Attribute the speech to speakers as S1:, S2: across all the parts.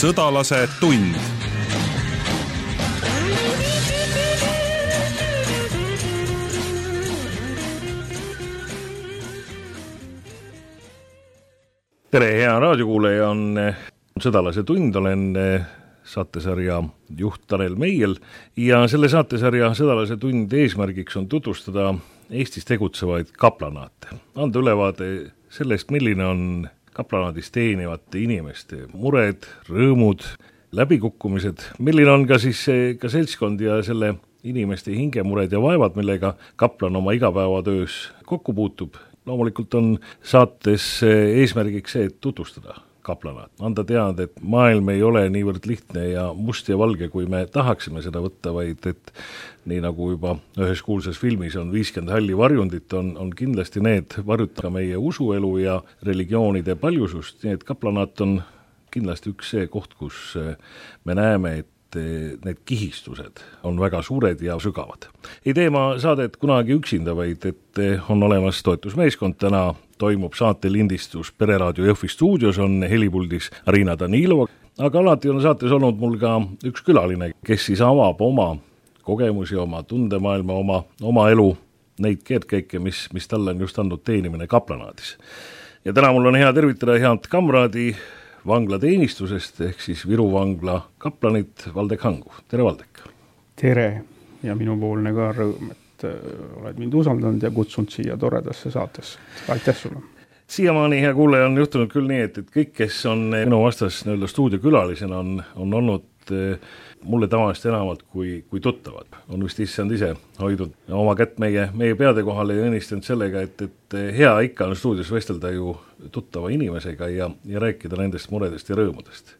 S1: Sõdalase tund. Tere, hea raadiokuuleja, on Sõdalase tund, olen saatesarja juht Tanel Meiel ja selle saatesarja Sõdalase tund eesmärgiks on tutvustada Eestis tegutsevaid kaplanaate. Anda ülevaade sellest, milline on kaplanaadis teenivate inimeste mured, rõõmud, läbikukkumised, milline on ka siis ka seltskond ja selle inimeste hingemured ja vaevad, millega kaplan oma igapäevatöös kokku puutub. Loomulikult on saates eesmärgiks see, et tutvustada kaplanaat. Anda teada, et maailm ei ole niivõrd lihtne ja must ja valge, kui me tahaksime seda võtta, vaid et nii nagu juba ühes kuulsas filmis on 50 halli varjundit, on kindlasti need varjutada meie usuelu ja religioonide paljusust. Nii et kaplanaat on kindlasti üks see koht, kus me näeme, et need kihistused on väga suured ja sügavad. Ei tee ma saadet kunagi üksinda, vaid et on olemas toetusmeeskond. Täna toimub saate lindistus Pereraadio Jõhvi stuudios, on helipuldis Arina Danilova, aga alati on saates olnud mul ka üks külaline, kes siis avab oma kogemusi, oma tundemaailma, oma elu, neid keerdkäike, mis talle on just andnud teenimine kaplanaadis. Ja täna mul on hea tervitada head kamraadi vanglateenistusest ehk siis Viru vangla kaplanit Valdek Hangu. Tere, Valdek!
S2: Tere ja minupoolne ka rõõm, et oled mind usaldanud ja kutsunud siia toredasse saatesse. Aitäh sulle!
S1: Siiamaani, hea kuulaja, on juhtunud küll nii, et kõik, kes on minu vastas stuudiokülalisena, on olnud mulle tavaliselt enamalt kui tuttavad. On vist issand ise hoidnud oma kätt meie peade kohale ja õnnistanud sellega, et hea ikka on stuudios vestelda ju tuttava inimesega ja rääkida nendest muredest ja rõõmudest.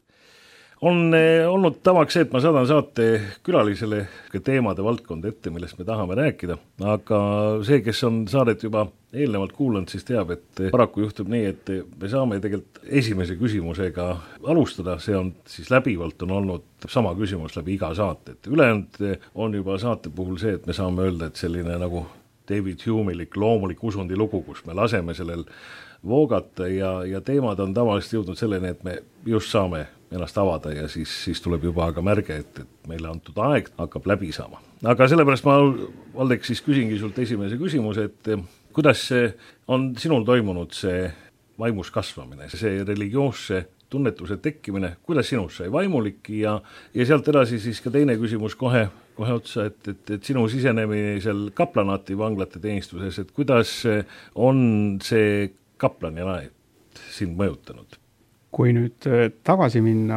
S1: On olnud tavaks see, et ma saadan saate külalisele teemade valdkonda ette, millest me tahame rääkida, aga see, kes on saadet juba eelnevalt kuulanud, siis teab, et paraku juhtub nii, et me saame tegelikult esimese küsimusega alustada, see on siis läbivalt on olnud sama küsimus läbi iga saate, et ülejäänud on juba saate puhul see, et me saame öelda, et selline nagu David Hume'ilik loomulik usundi lugu, kus me laseme sellel voogata ja teemad on tavaliselt jõudnud selleni, et me just saame ennast avada ja siis tuleb juba aga märge, et meile antud aeg hakkab läbi saama. Aga sellepärast ma, Valdek, siis küsingi sult esimese küsimuse, et kuidas on sinul toimunud see vaimus kasvamine, see religioosse tunnetuse tekkimine, kuidas sinust sai vaimulik ja sealt edasi siis ka teine küsimus kohe otsa, et sinu sisenemisel kaplanaati vanglate teenistuses, et kuidas on see kaplan ja naed sind mõjutanud?
S2: Kui nüüd tagasi minna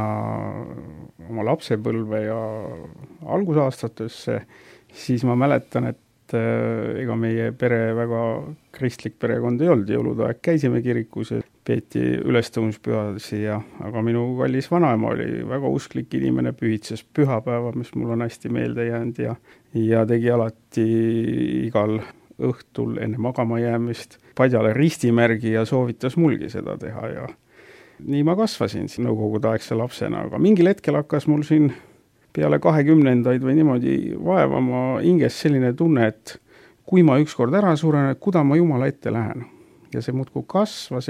S2: oma lapsepõlve ja algusaastatesse, siis ma mäletan, et ega meie pere väga kristlik perekond ei olnud. Jõuludaeg käisime kirikus ja peeti ülestõusmispühadesi, aga minu kallis vanaema oli väga usklik inimene, pühitses pühapäeva, mis mul on hästi meelde jäänud ja tegi alati igal õhtul enne magama jäämist padjale ristimärgi ja soovitas mulgi seda teha ja nii ma kasvasin nõukogudeaegse lapsena, aga mingil hetkel hakkas mul siin peale 20-ndaid või niimoodi vaevama hinges selline tunne, et kui ma ükskord ära suren, et kuda ma Jumala ette lähen. Ja see muudkui kasvas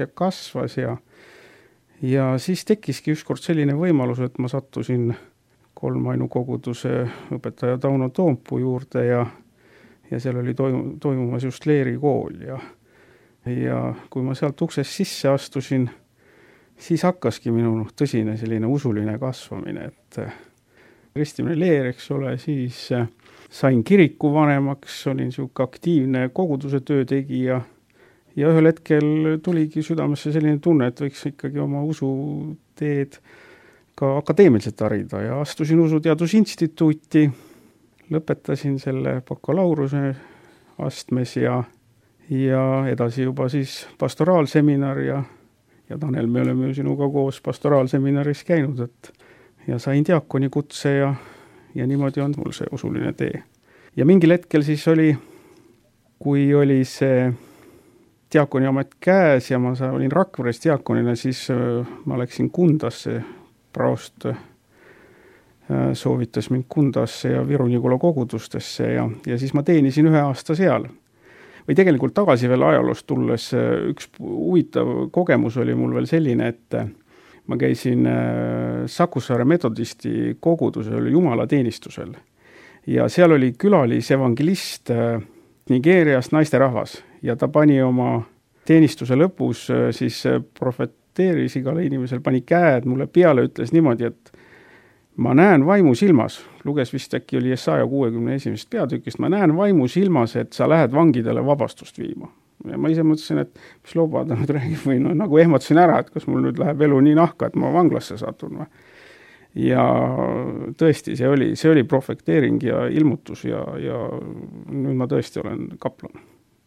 S2: ja siis tekkiski ükskord selline võimalus, et ma sattusin kolmainukoguduse õpetaja Tauno Toompuu juurde ja seal oli toimumas just leerikool ja kui ma sealt uksest sisse astusin, siis hakkaski minu tõsine selline usuline kasvamine, et ristimine leer, eks ole, siis sain kiriku vanemaks, olin siuke aktiivne koguduse töötegija ja ühel hetkel tuligi südamesse selline tunne, et võiks ikkagi oma usuteed ka akadeemiliselt harida ja astusin Usuteadusinstituuti, lõpetasin selle bakalaureuse astmes ja edasi juba siis pastoraalseminar ja Tanel, me oleme ju sinuga koos pastoraalseminaris käinud, ja sain diakoni kutse ja niimoodi on mul see usuline tee. Ja mingil hetkel siis kui oli see diakoni amet käes ja ma olin Rakveres diakonina, siis ma läksin Kundasse, praost soovitas mind Kundasse ja Viru-Nigula kogudustesse ja siis ma teenisin 1 aasta seal. Või tegelikult tagasi veel ajaloost tulles üks huvitav kogemus oli mul veel selline, et ma käisin Sakussaare metodisti kogudusel jumalateenistusel ja seal oli külalisevangelist Nigeeriast naisterahvas ja ta pani oma teenistuse lõpus siis profeteeris igale inimesel, pani käed mulle peale, ütles niimoodi, et ma näen vaimu silmas, luges vist äkki oli Jesaja 61. peatükist, ma näen vaimu silmas, et sa lähed vangidele vabastust viima. Ja ma ise mõtlesin, et mis looba ta nüüd räägib või no, nagu ehmatasin ära, et kas mul nüüd läheb elu nii nahka, et ma vanglasse satun. Ja tõesti, see oli profeteering ja ilmutus ja nüüd ma tõesti olen kaplan.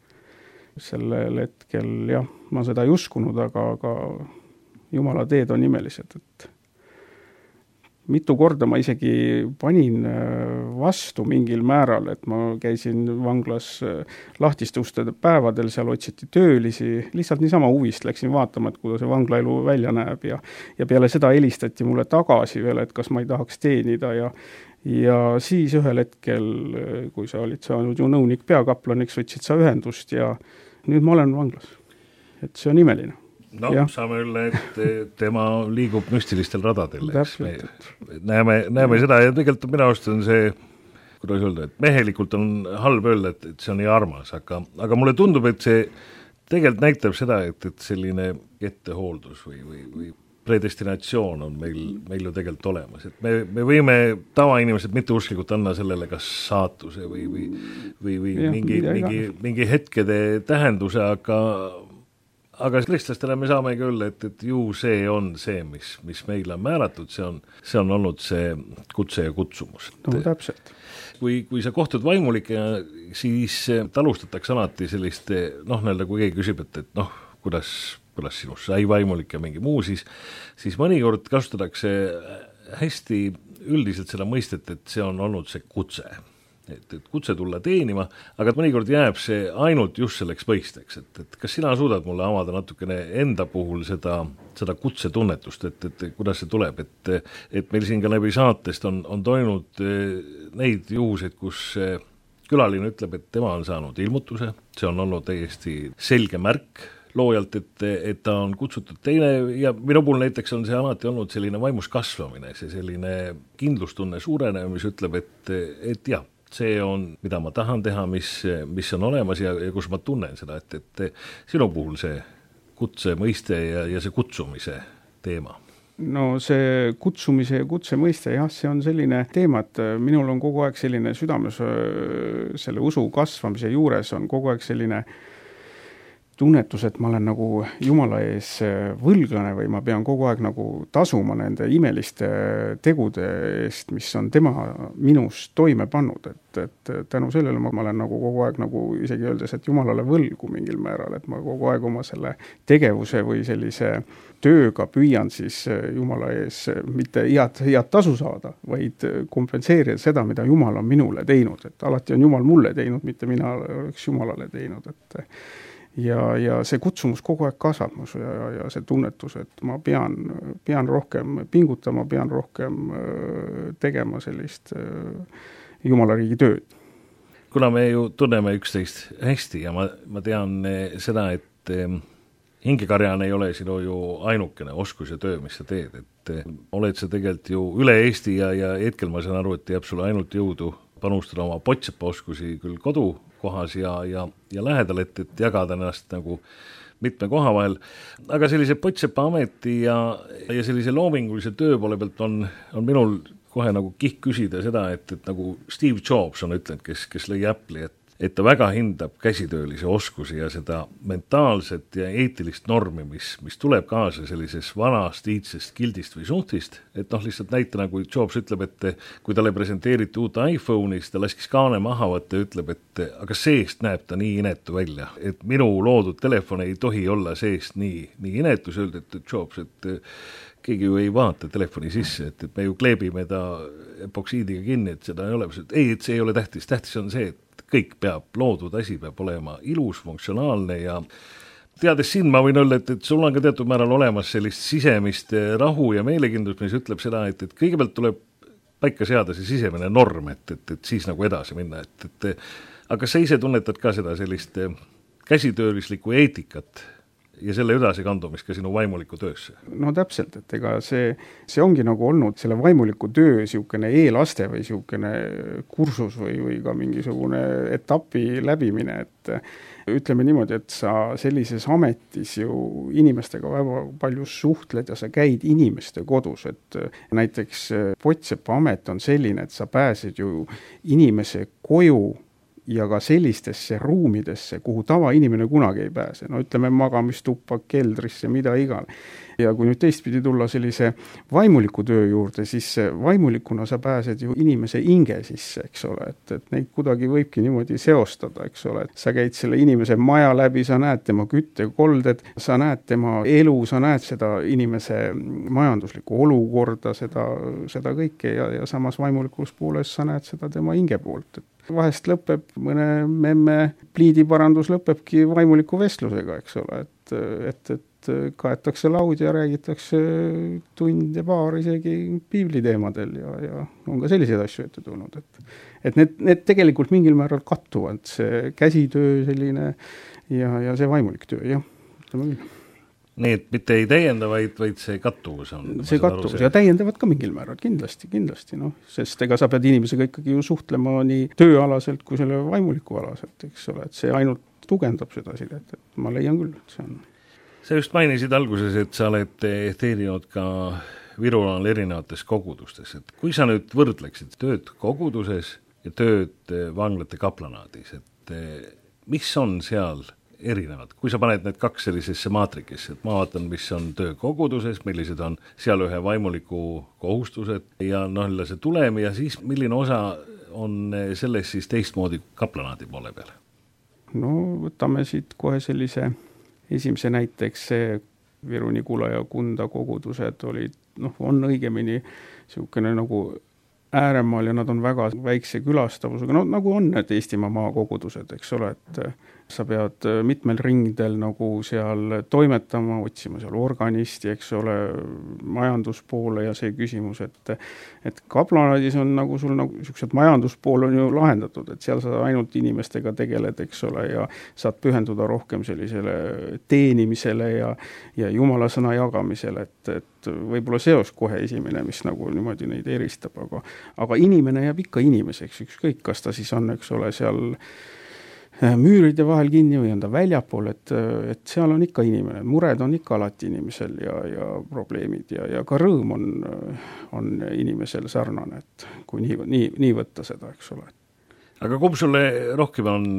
S2: Sellel hetkel, jah, ma seda ei uskunud, aga Jumala teed on imelised, et mitu korda ma isegi panin vastu mingil määral, et ma käisin vanglas lahtiste uste päevadel, seal otsiti töölisi, lihtsalt niisama huvist läksin vaatama, et kuidas see vanglaelu välja näeb ja peale seda helistati mulle tagasi veel, et kas ma ei tahaks teenida ja siis ühel hetkel, kui sa olid saanud ju nõunik peakaplaniks, võtsid sa ühendust ja nüüd ma olen vanglas. Et see on imeline.
S1: No, saame üle, et tema liigub müstilistel radadel. Näeme seda ja tegelikult minu arust on see, kuidas öelda, et mehelikult on halb öelda, et see on nii armas, aga mulle tundub, et see tegelikult näitab seda, et selline ettehooldus või predestinatsioon on meil ju tegelikult olemas. Et me võime tavainimesed mitte usklikult anna sellele kas saatuse või mingi hetkede tähenduse, aga kristlastele me saamegi öelda, et ju see on see, mis meile on määratud, see on olnud see kutse ja kutsumus.
S2: No täpselt.
S1: Kui sa kohtud vaimulikega, siis alustatakse alati sellist, kui keegi küsib, et kuidas sinust sai vaimulik ja mingi muu, siis mõnikord kasutatakse hästi üldiselt seda mõistet, et see on olnud see kutse. Et kutse tulla teenima, aga mõnikord jääb see ainult just selleks mõisteks, et kas sina suudad mulle avada natukene enda puhul seda kutsetunnetust, et kuidas see tuleb, et meil siin ka läbi saatest on toinud neid juhuseid, kus külaline ütleb, et tema on saanud ilmutuse, see on olnud täiesti selge märk loojalt, et ta on kutsutud teine ja minu puhul näiteks on see alati olnud selline vaimus kasvamine, see selline kindlustunne suurenev, mis ütleb, et jah, see on, mida ma tahan teha, mis on olemas ja kus ma tunnen seda, et sinu puhul see kutse mõiste ja see kutsumise teema.
S2: No see kutsumise ja kutse mõiste, jah, see on selline teema, et minul on kogu aeg selline südames selle usu kasvamise juures on kogu aeg selline tunnetus, et ma olen nagu Jumala ees võlglane või ma pean kogu aeg nagu tasuma nende imeliste tegude eest, mis on tema minus toime pannud, et tänu sellele ma olen nagu kogu aeg nagu isegi öeldes, et Jumalale võlgu mingil määral, et ma kogu aeg oma selle tegevuse või sellise tööga püüan siis Jumala ees mitte head tasu saada, vaid kompenseerida seda, mida Jumal on minule teinud, et alati on Jumal mulle teinud, mitte mina oleks Jumalale teinud, et ja see kutsumus kogu aeg kasvab ja see tunnetus, et ma pean rohkem pingutama, pean rohkem tegema sellist Jumala riigi tööd.
S1: Kuna me ju tunneme üksteist hästi ja ma tean seda, et hingekarjana ei ole sinu ju ainukene oskus ja töö, mis sa teed, et oled sa tegelikult ju üle Eesti ja hetkel ma saan aru, et jääb sulle ainult jõudu panustada oma potsepa oskusi küll kodukohas ja lähedal, et jagada ennast nagu mitme koha vahel. Aga sellise potsepa ameti ja sellise loomingulise töö poole pealt on minul kohe nagu kihk küsida seda, et nagu Steve Jobs on ütlenud, kes lõi Apple'i, et ta väga hindab käsitöölise oskusi ja seda mentaalset ja eetilist normi, mis tuleb kaasa sellisest vanast iidsest kildist või suhtist, et lihtsalt näitena, kui Jobs ütleb, et kui talle presenteeriti uut iPhone'i, siis ta laskis kaane maha võtta ja ütleb, et aga seest näeb ta nii inetu välja, et minu loodud telefon ei tohi olla seest nii inetus, öeldi, et Jobs, et keegi ju ei vaata telefoni sisse, et me ju kleebime ta epoksiidiga kinni, et seda ei ole, et see ei ole tähtis, tähtis on see, et kõik loodud asi peab olema ilus, funktsionaalne ja teades siin ma võin öelda, et sul on ka teatud määral olemas sellist sisemist rahu ja meelekindlust, mis ütleb seda, et kõigepealt tuleb paika seada see sisemine norm, et siis nagu edasi minna, aga sa ise tunnetad ka seda sellist käsitöölislikku eetikat ja selle edasikandumist ka sinu vaimuliku töösse.
S2: No täpselt, et ega see ongi nagu olnud selle vaimuliku töö siukene eelaste või siukene kursus või ka mingisugune etapi läbimine, et ütleme niimoodi, et sa sellises ametis ju inimestega väga palju suhtled ja sa käid inimeste kodus, et näiteks Potsepa amet on selline, et sa pääsed ju inimese koju ja ka sellistesse ruumidesse, kuhu tavainimene kunagi ei pääse. No ütleme magamistuppa, keldrisse, mida igal. Ja kui nüüd teistpidi tulla sellise vaimuliku töö juurde, siis vaimulikuna sa pääsed ju inimese hinge sisse, eks ole, et neid kuidagi võibki niimoodi seostada, eks ole. Sa käid selle inimese maja läbi, sa näed tema küttekolded, sa näed tema elu, sa näed seda inimese majanduslikku olukorda, seda kõike ja samas vaimulikus pooles sa näed seda tema hinge poolt. Vahest lõpeb mõne memme pliidiparandus lõpebki vaimuliku vestlusega, eks ole, et kaetakse laud ja räägitakse tund ja paar isegi piibliteemadel ja on ka selliseid asju ette tulnud, et need tegelikult mingil määral kattuvad, see käsitöö selline ja see vaimulik töö, jah, ütleme küll.
S1: Nii, et mitte ei täienda, vaid see kattuvus on.
S2: See kattuvus ja täiendavad ka mingil määral, kindlasti, noh, sest ega sa pead inimesega ikkagi ju suhtlema nii tööalaselt kui selle vaimuliku alaselt, eks ole, et see ainult tugevdab seda sidet, et ma leian küll, et see on.
S1: Sa just mainisid alguses, et sa oled teeninud ka Virumaal erinevates kogudustes, et kui sa nüüd võrdleksid tööd koguduses ja tööd vanglate kaplanaadis, et mis on seal erinevad, kui sa paned need kaks sellisesse maatrikesse, et ma vaatan, mis on töö koguduses, millised on seal ühe vaimuliku kohustused ja see tulem ja siis milline osa on selles siis teistmoodi kaplanaadi poole peal?
S2: No võtame siit kohe sellise esimese näiteks see Viru-Nigula ja Kunda kogudused olid, on õigemini niisugune nagu ääremaal ja nad on väga väikse külastavusega, nagu on need Eestimaa maakogudused, eks ole, et sa pead mitmel ringdel nagu seal toimetama, otsima seal organisti, eks ole, majanduspoole ja see küsimus, et kaplanaadis on nagu sul nagu niisugused majanduspool on ju lahendatud, et seal sa ainult inimestega tegeled, eks ole, ja saad pühenduda rohkem sellisele teenimisele ja jumala sõna jagamisele, et võib-olla seos kohe esimene, mis nagu niimoodi neid eristab, aga inimene jääb ikka inimeseks, ükskõik, kas ta siis on, eks ole, seal müüride vahel kinni või on ta väljapool, et seal on ikka inimene, mured on ikka alati inimesel ja probleemid ja ka rõõm on inimesel sarnane, et kui nii võtta seda, eks ole.
S1: Aga kumb sulle rohkem on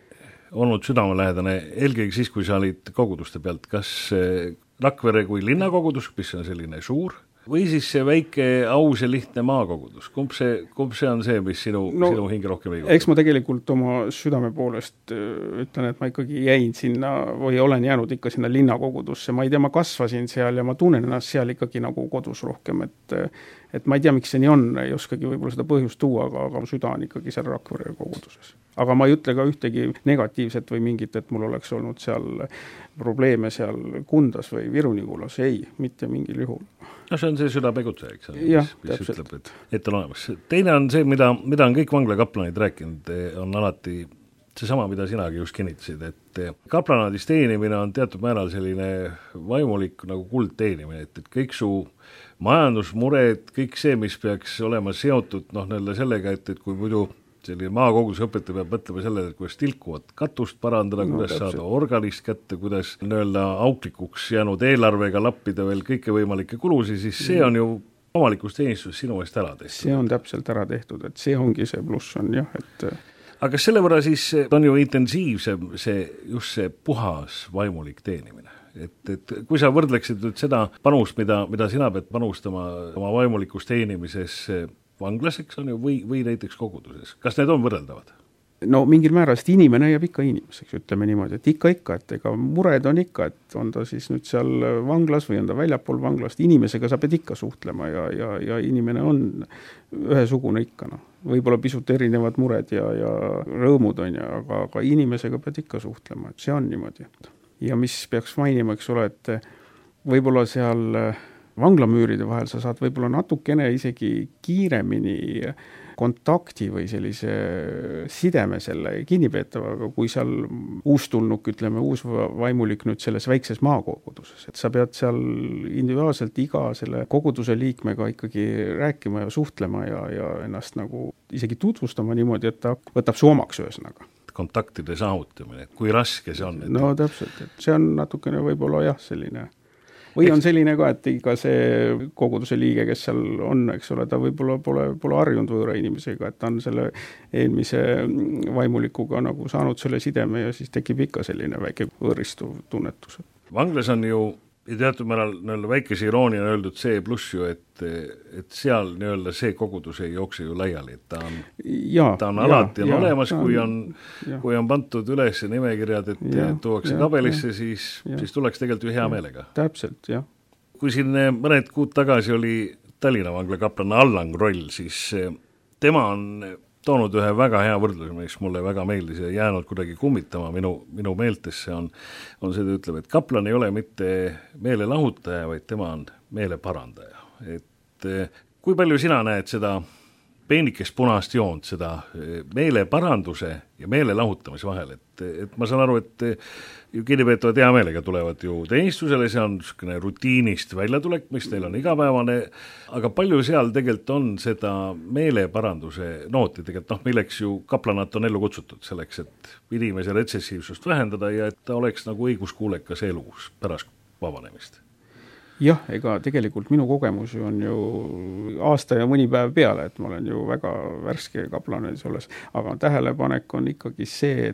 S1: olnud südamelähedane, eelkõige siis, kui sa olid koguduste pealt, kas Rakvere kui linnakogudus, mis on selline suur, või siis see väike aus ja lihtne maakogudus? Kumb see on see, mis sinu hinge rohkem liigutab?
S2: Eks ma tegelikult oma südame poolest ütlen, et ma ikkagi jäin sinna või olen jäänud ikka sinna linnakogudusse. Ma ei tea, ma kasvasin seal ja ma tunnen ennast seal ikkagi nagu kodus rohkem, et ma ei tea, miks see nii on, ei oskagi võib-olla seda põhjust tuua, aga süda on ikkagi seal Rakvere koguduses. Aga ma ei ütle ka ühtegi negatiivset või mingit, et mul oleks olnud seal probleeme seal Kundas või Viru-Nigulas, ei, mitte mingil juhul.
S1: No see on see südamegutse, eks ole, mis ütleb, et on olemas. Teine on see, mida on kõik vanglakaplanid rääkinud, on alati seesama, mida sinagi just kinnitasid, et kaplanaadis teenimine on teatud määral selline vaimulik nagu kuldteenimine, et kõik su majandusmured, kõik see, mis peaks olema seotud sellega, et kui muidu selline maakoguduse õpetaja peab mõtlema sellele, et kuidas tilkuvat katust parandada, kuidas saada organist kätte, kuidas auklikuks jäänud eelarvega lappida veel kõike võimalikke kulusi, siis see on ju omalikus teenistus sinu eest ära tehtud.
S2: See on täpselt ära tehtud, et see ongi see pluss on jah, et
S1: aga kas selle võrra siis on ju intensiivsem just see puhas vaimulik teenimine? Et kui sa võrdleksid nüüd seda panust, mida sina pead panustama oma vaimulikus teenimises vanglas, eks on ju, või näiteks koguduses. Kas need on võrreldavad?
S2: No mingil määral, sest inimene jääb ikka inimeseks, ütleme niimoodi, et ikka, et ega mured on ikka, et on ta siis nüüd seal vanglas või on ta väljapool vanglast, inimesega sa pead ikka suhtlema ja inimene on ühesugune ikka, võib-olla pisut erinevad mured ja rõõmud on ja, aga inimesega pead ikka suhtlema, et see on niimoodi. Ja mis peaks mainima, eks ole, et võib-olla seal vanglamüüride vahel sa saad võib-olla natukene isegi kiiremini kontakti või sellise sideme selle kinnipeetavaga, kui seal uustulnuk, ütleme, uus vaimulik nüüd selles väikses maakoguduses, et sa pead seal individuaalselt iga selle koguduse liikmega ikkagi rääkima ja suhtlema ja ennast nagu isegi tutvustama niimoodi, et ta võtab su omaks ühesõnaga.
S1: Kontaktide saavutamine, kui raske see on?
S2: No täpselt, et see on natukene võib-olla jah, selline või on selline ka, et iga see koguduse liige, kes seal on, eks ole, ta võib-olla pole harjunud võõra inimesega, et ta on selle eelmise vaimulikuga nagu saanud selle sideme ja siis tekib ikka selline väike võõristuv tunnetus.
S1: Vanglas on ju teatud määral väikese iroonia öeldud see pluss ju, et seal see kogudus ei jookse ju laiali, et ta on alati olemas, kui on pantud üles nimekirjad, et tuuakse kabelisse, siis tuleks tegelikult ju hea meelega.
S2: Täpselt, jah.
S1: Kui siin mõned kuud tagasi oli Tallinna vangla kaplan Allan Kroll, siis tema on toonud ühe väga hea võrdluse, mis mulle väga meeldis ja jäänud kuidagi kummitama minu meeltesse on see, ta ütleb, et kaplan ei ole mitte meelelahutaja, vaid tema on meeleparandaja. Et kui palju sina näed seda peenikest punast joont, seda meeleparanduse ja meelelahutamise vahel, et ma saan aru, et kinnipeetavad hea meelega tulevad ju teenistusele, see on niisugune rutiinist väljatulek, mis neil on igapäevane, aga palju seal tegelikult on seda meeleparanduse nooti, tegelikult milleks ju kaplanat on ellu kutsutud, selleks, et inimese retsessiivsust vähendada ja et ta oleks nagu õiguskuulekas elus pärast vabanemist.
S2: Jah, ega tegelikult minu kogemus on ju aasta ja mõni päev peale, et ma olen ju väga värske kaplanis olles, aga tähelepanek on ikkagi see,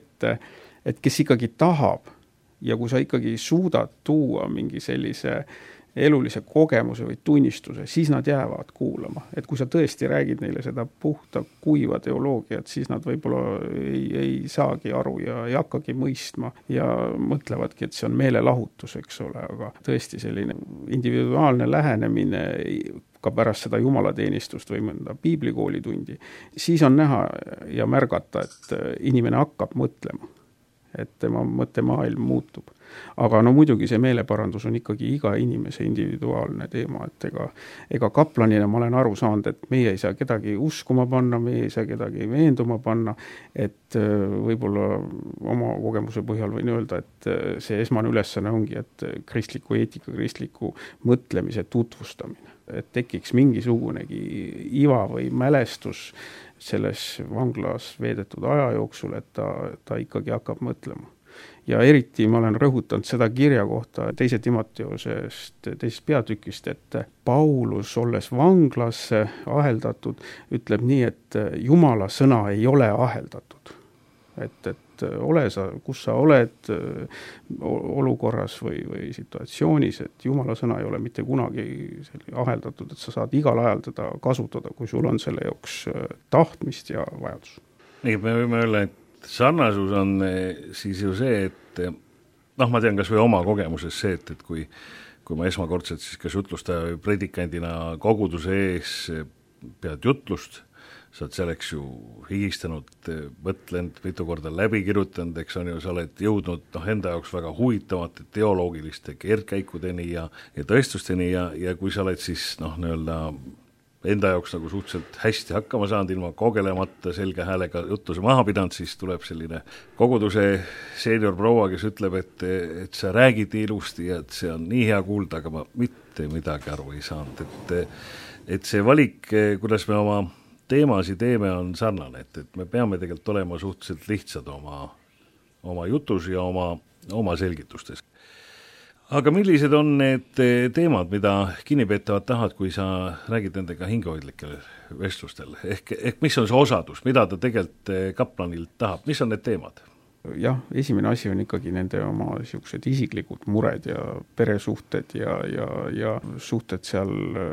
S2: et kes ikkagi tahab ja kui sa ikkagi suudad tuua mingi sellise elulise kogemuse või tunnistuse, siis nad jäävad kuulama. Et kui sa tõesti räägid neile seda puhta kuiva teoloogiat, siis nad võib-olla ei saagi aru ja ei hakkagi mõistma ja mõtlevadki, et see on meelelahutus, eks ole, aga tõesti selline individuaalne lähenemine ka pärast seda jumalateenistust või mõnda piiblikoolitundi, siis on näha ja märgata, et inimene hakkab mõtlema, et tema mõttemaailm muutub. Aga muidugi see meeleparandus on ikkagi iga inimese individuaalne teema, et ega kaplanina ma olen aru saanud, et meie ei saa kedagi uskuma panna, meie ei saa kedagi veenduma panna, et võib-olla oma kogemuse põhjal võin öelda, et see esmane ülesanne ongi, et kristliku eetika, kristliku mõtlemise tutvustamine, et tekiks mingisugunegi iva või mälestus selles vanglas veedetud aja jooksul, et ta ikkagi hakkab mõtlema. Ja eriti ma olen rõhutanud seda kirja kohta 2. Timoteosest 2. peatükist, et Paulus, olles vanglasse aheldatud, ütleb nii, et Jumala sõna ei ole aheldatud. Et ole sa, kus sa oled olukorras või situatsioonis, et Jumala sõna ei ole mitte kunagi aheldatud, et sa saad igal ajal teda kasutada, kui sul on selle jaoks tahtmist ja vajadus.
S1: Nii, me võime öelda, et sarnasus on siis ju see, et ma tean kas või oma kogemuses see, et kui ma esmakordselt siis kas jutlustaja või predikandina koguduse ees pead jutlust, sa oled selleks ju higistanud, mõtlenud, mitu korda läbi kirjutanud, eks on ju, sa oled jõudnud enda jaoks väga huvitavate teoloogiliste keerdkäikudeni ja tõestusteni ja kui sa oled siis enda jaoks nagu suhteliselt hästi hakkama saanud, ilma kogelemata selge häälega jutluse maha pidanud, siis tuleb selline koguduse seenior proua, kes ütleb, et sa räägid ilusti ja et see on nii hea kuulda, aga ma mitte midagi aru ei saanud. Et see valik, kuidas me oma teemasi teeme, on sarnane, et me peame tegelikult olema suhteliselt lihtsad oma jutus ja oma selgitustes. Aga millised on need teemad, mida kinnipeetavad tahad, kui sa räägid nendega hingehoidlikel vestlustel? Ehk mis on see osadus, mida ta tegelikult kaplanilt tahab, mis on need teemad?
S2: Jah, esimene asi on ikkagi nende oma siuksed isiklikud mured ja peresuhted ja suhted seal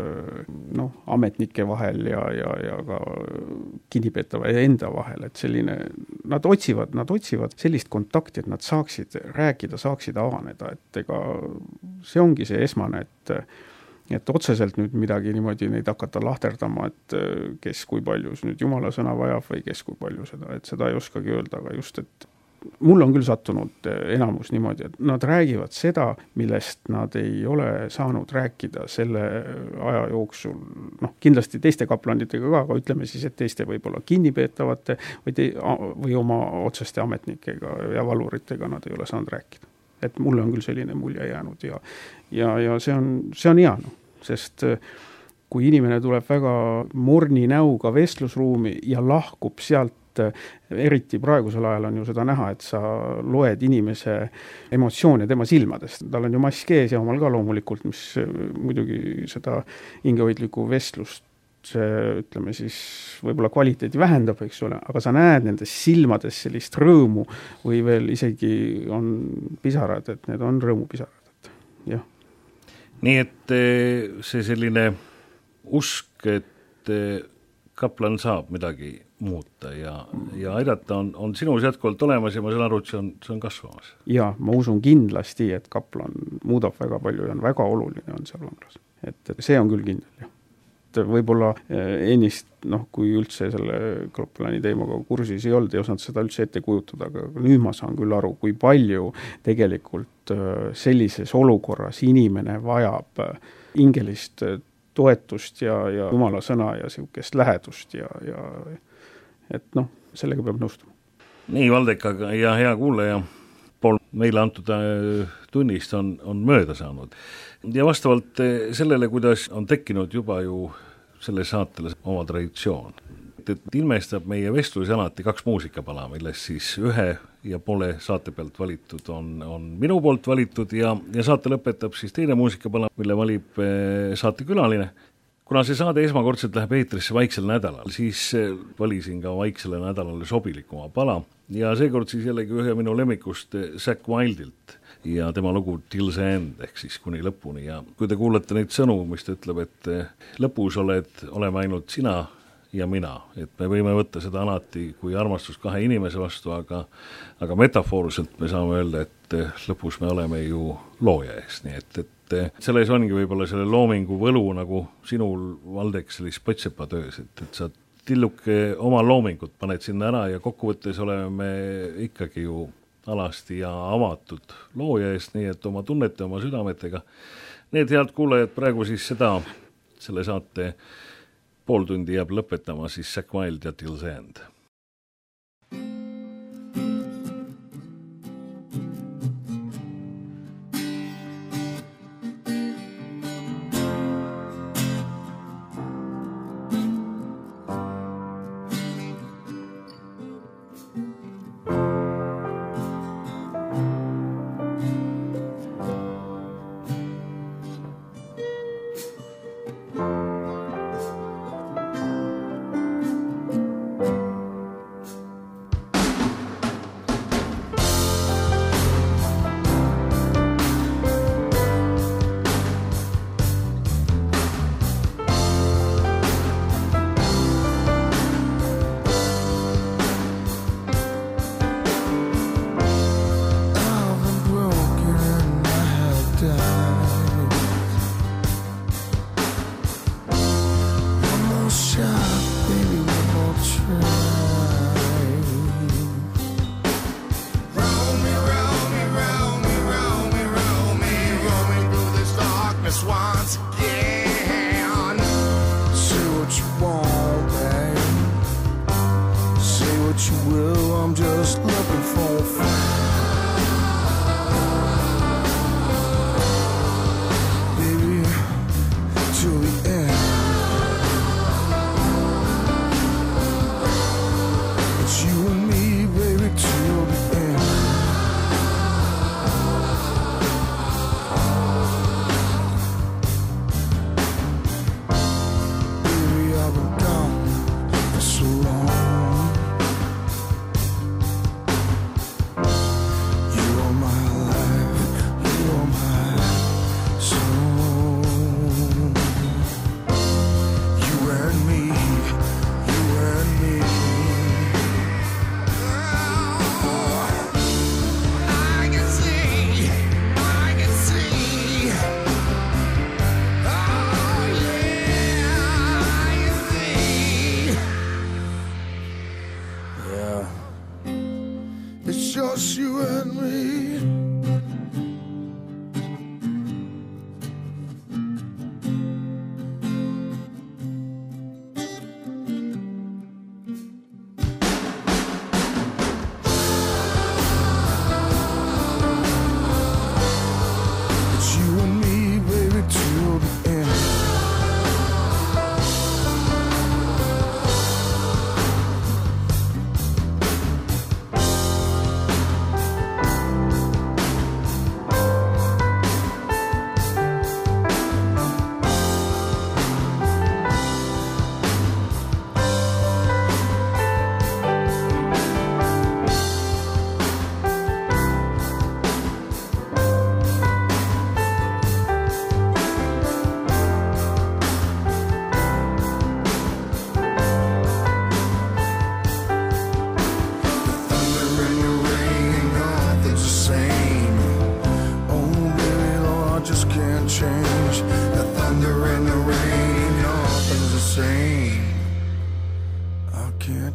S2: ametnike vahel ja ka kinnipeetava ja enda vahel, et selline, nad otsivad sellist kontakti, et nad saaksid rääkida, saaksid avaneda, et ega see ongi see esmane, et otseselt nüüd midagi niimoodi neid hakata lahterdama, et kes kui palju nüüd Jumala sõna vajab või kes kui palju seda, et seda ei oskagi öelda, aga just, et mul on küll sattunud enamus niimoodi, et nad räägivad seda, millest nad ei ole saanud rääkida selle aja jooksul, kindlasti teiste kaplanitega ka, aga ütleme siis, et teiste võib-olla kinnipeetavate või oma otseste ametnikega ja valuritega nad ei ole saanud rääkida. Et mulle on küll selline mulje jäänud ja see on hea, sest kui inimene tuleb väga morni näuga vestlusruumi ja lahkub sealt, eriti praegusel ajal on ju seda näha, et sa loed inimese emotsioone tema silmadest. Tal on ju mask ees ja omal ka loomulikult, mis muidugi seda hingehoidlikku vestlust, ütleme siis, võib-olla kvaliteedi vähendab, eks ole, aga sa näed nendes silmades sellist rõõmu või veel isegi on pisarad, et need on rõõmupisarad. Et jah.
S1: Nii et see selline usk, et kaplan saab midagi muuta ja aidata on sinus jätkuvalt olemas ja ma saan aru, et see on kasvamas.
S2: Ja ma usun kindlasti, et kaplan muudab väga palju ja on väga oluline on seal vanglas. Et see on küll kindel, jah. Võib-olla ennist, kui üldse selle kaplani teemaga kursis ei olnud, ei osanud seda üldse ette kujutada, aga nüüd ma saan küll aru, kui palju tegelikult sellises olukorras inimene vajab hingelist toetust ja Jumala sõna ja siukest lähedust ja et sellega peab nõustuma.
S1: Nii, Valdek, ja hea kuulaja, pool meile antud tunnist on mööda saanud. Ja vastavalt sellele, kuidas on tekkinud juba ju selle saatele oma traditsioon, et ilmestab meie vestluse alati 2 muusikapala, milles siis 1,5 saate pealt valitud on minu poolt valitud ja saate lõpetab siis teine muusikapala, mille valib saatekülaline. Kuna see saade esmakordselt läheb eetrisse vaiksel nädalal, siis valisin ka vaiksele nädalale sobilikuma pala ja seekord siis jällegi ühe minu lemmikust Zakk Wyldilt ja tema lugu Till the End ehk siis kuni lõpuni ja kui te kuulete neid sõnu, mis ta ütleb, et lõpus oleme ainult sina ja mina, et me võime võtta seda alati kui armastus 2 inimese vastu, aga metafoorselt me saame öelda, et lõpus me oleme ju looja ees, nii et selles ongi võib-olla selle loomingu võlu nagu sinul, Valdek, sellist põtsepa töös, et sa tilluke oma loomingut paned sinna ära ja kokkuvõttes oleme ikkagi ju alasti ja avatud looja eest, nii et oma tunnete, oma südametega. Need head kuulajad praegu siis selle saate pool tundi jääb lõpetama siis Zakk Wylde ja Till the End.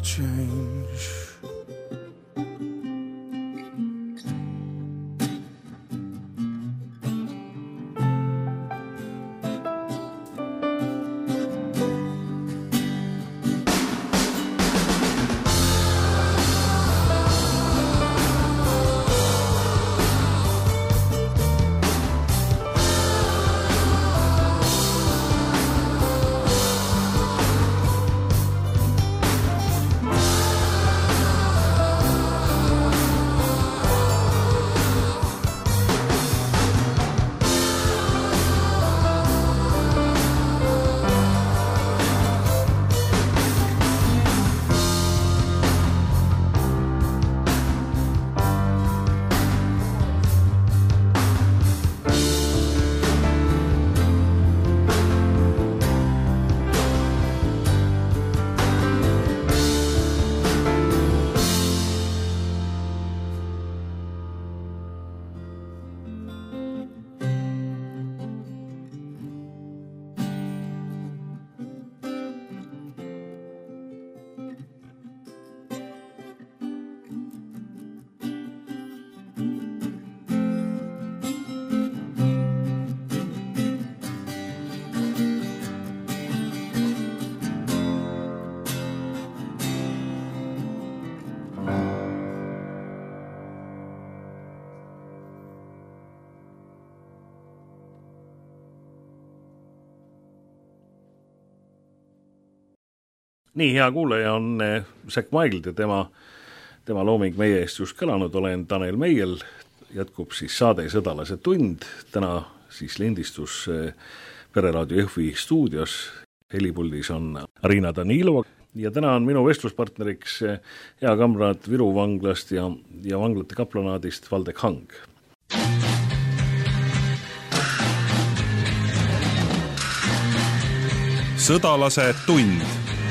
S3: change.
S1: Nii, hea kuulaja on Zack Wild ja tema looming meie eest just kõlanud. Olen Tanel Meiel, jätkub siis saade Sõdalase tund. Täna siis lindistus Pereraadio Jõhvi stuudios. Helipuldis on Arina Danilova ja täna on minu vestluspartneriks hea kamraad Viru vanglast ja vanglate kaplanaadist Valdek Hang.
S4: Sõdalase tund.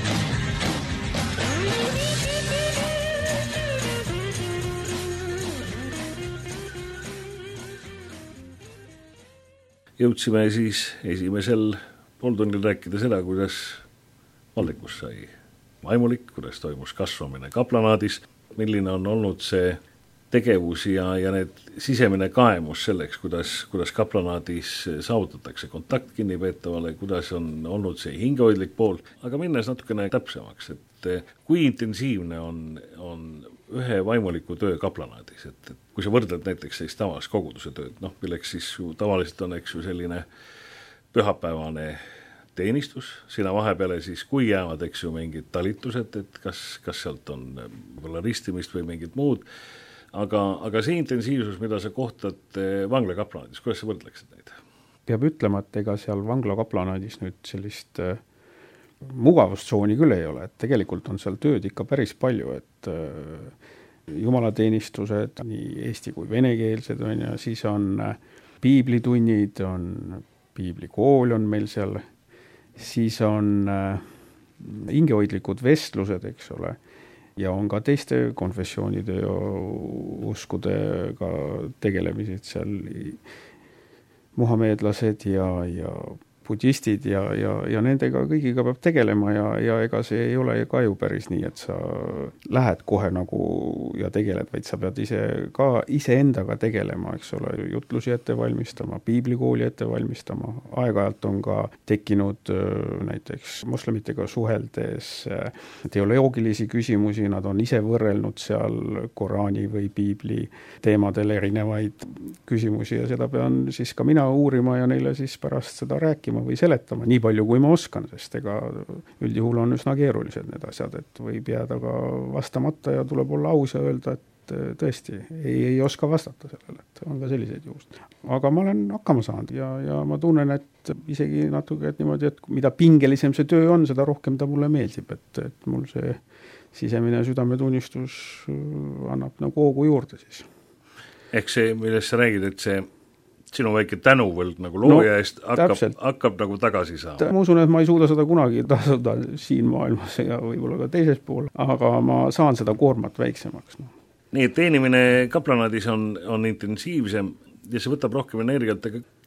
S1: Jõudsime siis esimesel pooltunnil rääkida seda, kuidas Valdekust sai vaimulik, kuidas toimus kasvamine kaplanaadis, milline on olnud see tegevus ja need sisemine kaemus selleks, kuidas kaplanaadis saavutatakse kontakt kinnipeetavale, kuidas on olnud see hingehoidlik pool, aga minnes natukene täpsemaks, et kui intensiivne on ühe vaimuliku töö kaplanaadis, et kui sa võrdled näiteks siis tavalist koguduse tööd, milleks siis tavaliselt on selline pühapäevane teenistus, sina vahepeale siis, kui jäävad mingid talitused, et kas sealt on võib-olla ristimist või mingid muud, aga see intensiivsus, mida sa kohtad vangla kaplanaadis, kuidas sa võrdleksid neid?
S2: Peab ütlema, et ega seal vangla kaplanaadis nüüd sellist mugavustsooni küll ei ole, et tegelikult on seal tööd ikka päris palju, et jumalateenistused, nii eesti kui venekeelsed on ja siis on piiblitunnid, on piiblikool on meil seal, siis on hingehoidlikud vestlused, eks ole, ja on ka teiste konfessioonide ja uskudega tegelemised seal, muhameedlased ja budistid ja nendega kõigiga peab tegelema ja ega see ei ole ka ju päris nii, et sa lähed kohe nagu ja tegeled, vaid sa pead iseendaga tegelema, eks ole, jutlusi ette valmistama, piiblikooli ette valmistama. Aeg-ajalt on ka tekkinud näiteks moslemitega suheldes teoloogilisi küsimusi, nad on ise võrrelnud seal Koraani või piibli teemadel erinevaid küsimusi ja seda pean siis ka mina uurima ja neile siis pärast seda rääkima või seletama, nii palju kui ma oskan, sest ega üldjuhul on üsna keerulised need asjad, et võib jääda ka vastamata ja tuleb olla aus ja öelda, et tõesti ei oska vastata sellele, et on ka selliseid juhust. Aga ma olen hakkama saanud ja ma tunnen, et isegi natuke et niimoodi, et mida pingelisem see töö on, seda rohkem ta mulle meeldib, et mul see sisemine südametunnistus annab nagu hoogu juurde siis.
S1: Ehk see, millest sa räägid, et see sinu väike tänuvõld nagu looja eest hakkab nagu tagasi saama.
S2: Ma usun, et ma ei suuda seda kunagi tasuda siin maailmas ja võib-olla ka teises pool, aga ma saan seda koormat väiksemaks.
S1: Nii, et teenimine kaplanaadis on intensiivsem ja see võtab rohkem energiat, aga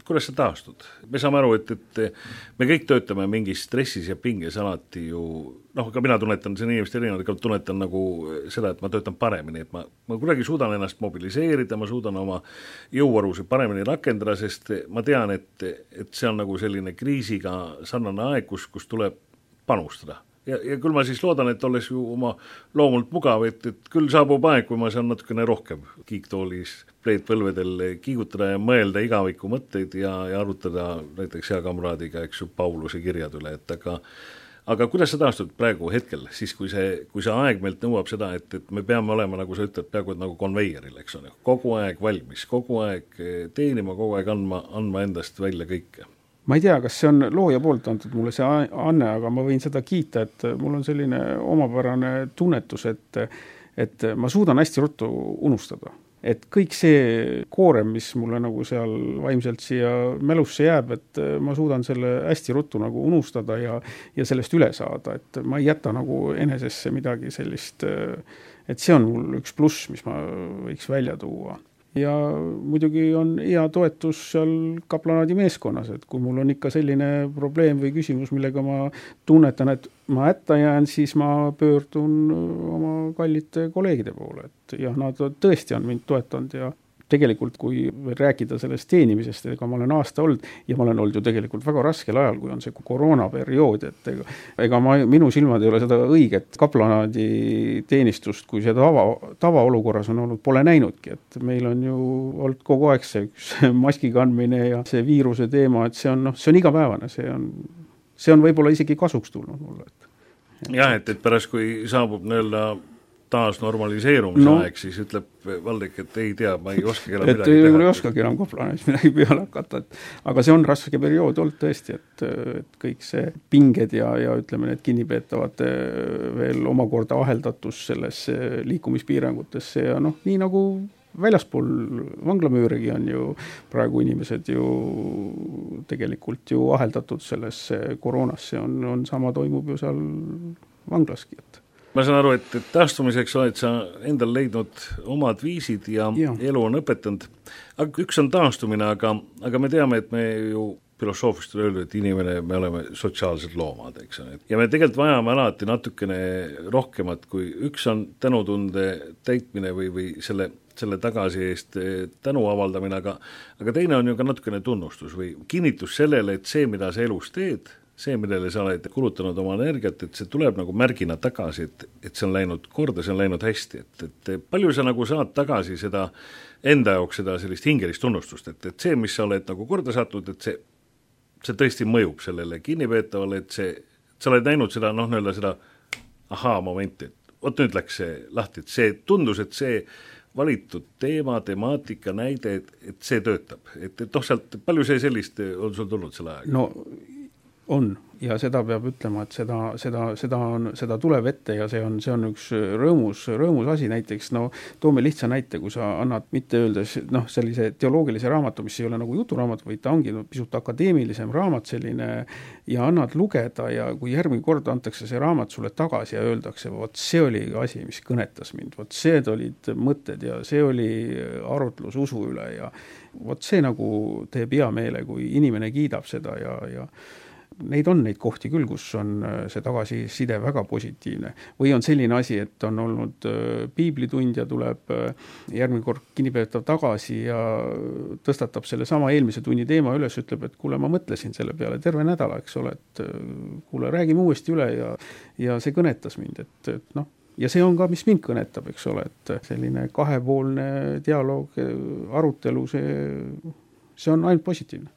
S1: kuidas sa taastud? Me saame aru, et me kõik töötame mingis stressis ja pinges alati ju, ka mina tunnetan, see on inimeste erinevad, aga tunnetan nagu seda, et ma töötan paremini, et ma kuidagi suudan ennast mobiliseerida, ma suudan oma jõuvarusid paremini rakendada, sest ma tean, et see on nagu selline kriisiga sarnane aeg, kus tuleb panustada. Ja küll ma siis loodan, et olles ju oma loomult mugav, et küll saabub aeg, kui ma saan natukene rohkem kiiktoolis pleetpõlvedel kiigutada ja mõelda igaviku mõtteid ja arutada näiteks hea kamraadiga, eks ju, Pauluse kirjad üle, et aga kuidas sa taastud praegu hetkel, siis kui see aeg meilt nõuab seda, et me peame olema, nagu sa ütled, peaaegu nagu konveieril, eks on, kogu aeg valmis, kogu aeg teenima, kogu aeg andma endast välja kõike.
S2: Ma ei tea, kas see on looja poolt antud mulle see anne, aga ma võin seda kiita, et mul on selline omapärane tunnetus, et ma suudan hästi ruttu unustada. Et kõik see koorem, mis mulle nagu seal vaimselt siia mälusse jääb, et ma suudan selle hästi ruttu nagu unustada ja sellest üle saada, et ma ei jäta nagu enesesse midagi sellist, et see on mul üks pluss, mis ma võiks välja tuua. Ja muidugi on hea toetus seal kaplanaadi meeskonnas, et kui mul on ikka selline probleem või küsimus, millega ma tunnetan, et ma hätta jään, siis ma pöördun oma kallite kolleegide poole, et jah, nad tõesti on mind toetanud ja tegelikult, kui rääkida sellest teenimisest, ega ma olen aasta olnud ja ma olen olnud ju tegelikult väga raskel ajal, kui on see koroonaperiood, et ega minu silmad ei ole seda õiget kaplanaadi teenistust, kui see tavaolukorras on olnud, pole näinudki, et meil on ju olnud kogu aeg see üks maski kandmine ja see viiruse teema, et see on igapäevane, see on võib-olla isegi kasuks tulnud mulle.
S1: Jah, et pärast kui saabub nõelda taas normaliseerumise aeg, siis ütleb Valdek, et ei tea, ma ei oskagi enam midagi teha.
S2: Et ei oskagi enam kaplanaadis midagi peale hakata, aga see on raske periood olnud tõesti, et kõik see pinged ja ütleme need kinnipeetavad veel omakorda aheldatus sellesse liikumispiirangutesse ja nii nagu väljaspool vanglamüürigi on ju praegu inimesed ju tegelikult ju aheldatud sellesse koroonasse, on sama toimub ju seal vanglaski, et
S1: ma saan aru, et taastumiseks oled sa endal leidnud omad viisid ja elu on õpetanud. Aga üks on taastumine, aga me teame, et me ju filosoofist on öeldud, et inimene, me oleme sotsiaalsed loomad, eks on. Ja me tegelikult vajame alati natukene rohkemat, kui üks on tänutunde täitmine või selle tagasi eest tänu avaldamine, aga teine on ju ka natukene tunnustus või kinnitus sellele, et see, mida sa elus teed, see, millele sa oled kulutanud oma energiat, et see tuleb nagu märgina tagasi, et see on läinud korda, see on läinud hästi, et palju sa nagu saad tagasi seda enda jaoks seda sellist hingelist tunnustust, et see, mis sa oled nagu korda saatnud, et see tõesti mõjub sellele kinnipeetavale, et sa oled näinud seda, seda momenti, et oot nüüd läks see lahti, et see tundus, et see valitud teema, temaatika, näide, et see töötab, et sealt palju see sellist on sul tulnud selle aega?
S2: No on ja seda peab ütlema, et seda tuleb ette ja see on üks rõõmus asi näiteks, toome lihtsa näite, kui sa annad mitte öeldes sellise teoloogilise raamatu, mis ei ole nagu juturaamat, vaid ta ongi pisut akadeemilisem raamat selline ja annad lugeda ja kui järgmine kord antakse see raamat sulle tagasi ja öeldakse, vot see oli asi, mis kõnetas mind, vot see olid mõtted ja see oli arutlus usu üle ja vot see nagu teeb hea meele, kui inimene kiidab seda ja neid kohti küll, kus on see tagasiside väga positiivne. Või on selline asi, et on olnud piiblitund ja tuleb järgmine kord kinnipeetav tagasi ja tõstatab selle sama eelmise tunni teema üles, ütleb, et kuule, ma mõtlesin selle peale terve nädala, eks ole, et kuule, räägime uuesti üle ja see kõnetas mind, et ja see on ka, mis mind kõnetab, eks ole, et selline kahepoolne dialoog, arutelu, see on ainult positiivne.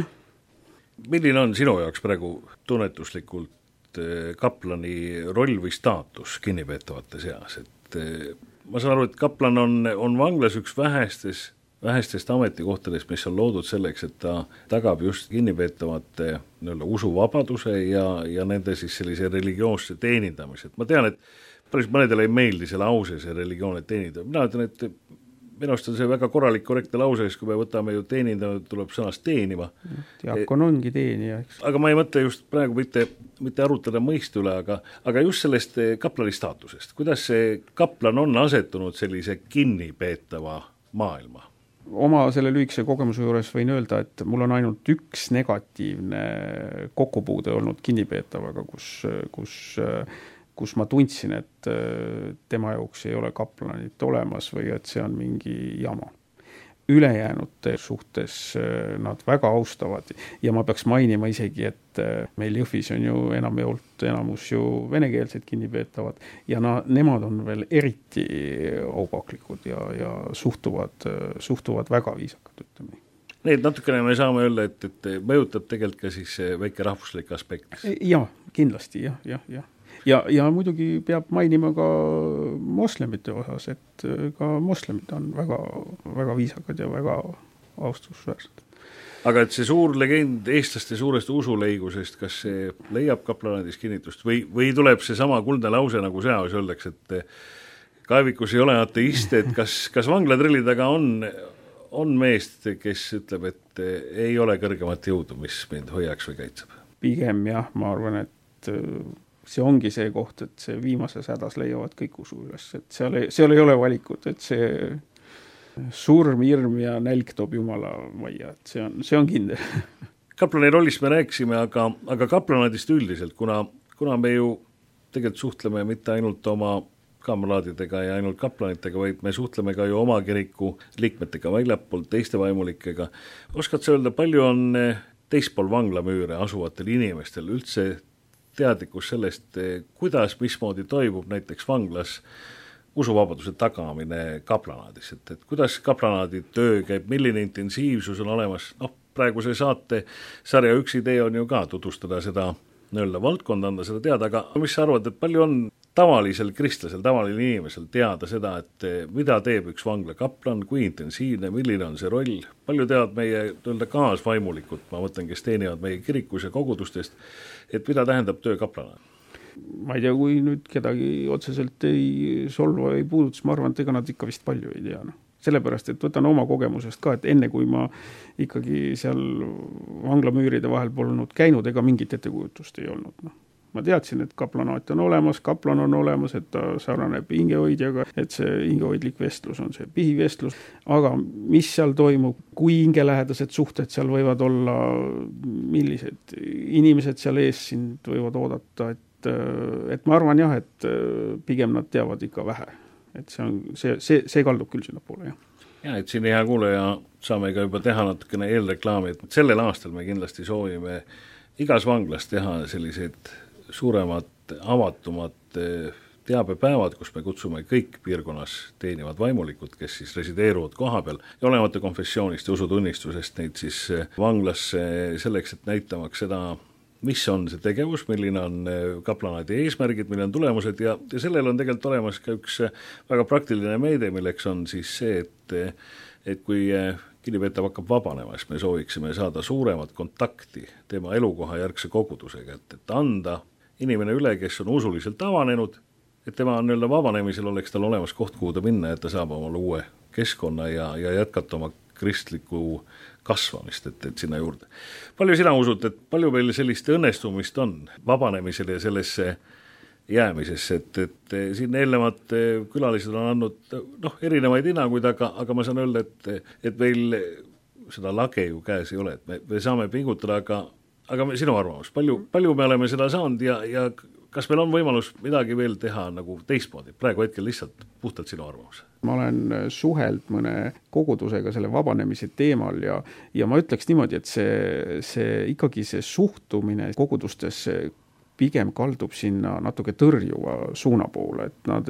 S1: Milline on sinu jaoks praegu tunnetuslikult kaplani roll või staatus kinnipeetavate seas? Et ma saan aru, et kaplan on vanglas üks vähestest ametikohtadest, mis on loodud selleks, et ta tagab just kinnipeetavate usuvabaduse ja nende siis sellise religioosse teenindamise. Ma tean, et päris mõnedele ei meeldi selle lause, see religioone teenindab. Mina ütlen, et minust on see väga korralik, korrektne lause, kui me võtame ju teenindama, tuleb sõnast teenima.
S2: Diakon ongi teenija, eks.
S1: Aga ma ei mõtle just praegu mitte arutada mõist üle, aga just sellest kaplani staatusest. Kuidas see kaplan on asetunud sellise kinnipeetava maailma?
S2: oma selle lühikese kogemuse juures võin öelda, et mul on ainult üks negatiivne kokkupuude olnud kinnipeetavaga, kus ma tundsin, et tema jaoks ei ole kaplanit olemas või et see on mingi jama. Ülejäänute suhtes nad väga austavad ja ma peaks mainima isegi, et meil Jõhvis on ju enamus ju venekeelsed kinnipeetavad ja nemad on veel eriti aupaklikud ja suhtuvad väga viisakalt, ütleme.
S1: Need natukene me saame öelda, et mõjutab tegelikult ka siis väike rahvuslik aspekt.
S2: Jaa, kindlasti, jah. Ja muidugi peab mainima ka moslemite osas, et ka moslemid on väga, väga viisakad ja väga austusväärsed.
S1: Aga et see suur legend eestlaste suurest usuleigusest, kas see leiab kaplanaadis kinnitust või tuleb see sama kuldne lause, nagu sõjaväes öeldakse, et kaevikus ei ole ateiste, et kas vanglatrilli taga on meest, kes ütleb, et ei ole kõrgemat jõudu, mis mind hoiaks või kaitseb?
S2: Pigem jah, ma arvan, et see ongi see koht, et see viimases hädas leiavad kõik usu üles, et seal ei ole valikut, et see surm, hirm ja nälg toob Jumala majja, et see on kindel.
S1: Kaplani rollist me rääkisime, aga kaplanaadist üldiselt, kuna me ju tegelikult suhtleme mitte ainult oma kamraadidega ja ainult kaplanitega, vaid me suhtleme ka ju oma kiriku liikmetega väljapool, teiste vaimulikega. Oskad sa öelda, palju on teispool vanglamüüre asuvatel inimestel üldse teadlikkus sellest, kuidas, mismoodi toimub näiteks vanglas usuvabaduse tagamine kaplanaadis, et kuidas kaplanaadi töö käib, milline intensiivsus on olemas, praeguse saate sarja üks idee on ju ka tutvustada seda valdkonda, anda seda teada, aga mis sa arvad, et palju on tavalisel kristlasel, tavalisel inimesel teada seda, et mida teeb üks vangla kaplan, kui intensiivne, milline on see roll, palju teavad meie kaasvaimulikud, ma mõtlen, kes teenivad meie kirikus ja kogudustest, et mida tähendab töö kaplana?
S2: Ma ei tea, kui nüüd kedagi otseselt ei solva ei puudutas, ma arvan, et ega nad ikka vist palju ei tea. Sellepärast, et võtan oma kogemusest ka, et enne kui ma ikkagi seal vanglamüüride vahel polnud käinud, ega mingit ettekujutust ei olnud. Ma teadsin, et kaplanaat on olemas, kaplan on olemas, et ta sarnaneb hingehoidjaga, et see hingehoidlik vestlus on see pihivestlus, aga mis seal toimub, kui hingelähedased suhted seal võivad olla, millised inimesed seal ees sind võivad oodata, et ma arvan jah, et pigem nad teavad ikka vähe, et see kaldub küll sinna poole, jah.
S1: Ja, et siin hea kuulaja saame ka juba teha natukene eelreklaami, et sellel aastal me kindlasti soovime igas vanglas teha selliseid suuremad, avatumad teabepäevad, kus me kutsume kõik piirkonnas teenivad vaimulikud, kes siis resideeruvad koha peal ja olemata konfessioonist ja usutunnistusest neid siis vanglasse selleks, et näitamaks seda, mis on see tegevus, milline on kaplanaadi eesmärgid, milline on tulemused ja sellel on tegelikult olemas ka üks väga praktiline meede, milleks on siis see, et kui kinnipeetav hakkab vabanema, siis me sooviksime saada suuremat kontakti tema elukoha järgse kogudusega, et anda inimene üle, kes on usuliselt avanenud, et tema vabanemisel oleks tal olemas koht, kuhu ta minna, et ta saab oma uue keskkonna ja jätkata oma kristlikku kasvamist, et sinna juurde. Palju sina usud, et palju meil sellist õnnestumist on vabanemisel ja sellesse jäämisesse, et siin eelnevad külalised on andnud erinevaid hinnanguid, aga ma saan öelda, et meil seda lage ju käes ei ole, et me saame pingutada, aga sinu arvamus, palju me oleme seda saanud ja kas meil on võimalus midagi veel teha nagu teistmoodi, praegu hetkel lihtsalt puhtalt sinu arvamus?
S2: Ma olen suhelt mõne kogudusega selle vabanemise teemal ja ma ütleks niimoodi, et see ikkagi see suhtumine kogudustesse pigem kaldub sinna natuke tõrjuva suuna poole, et nad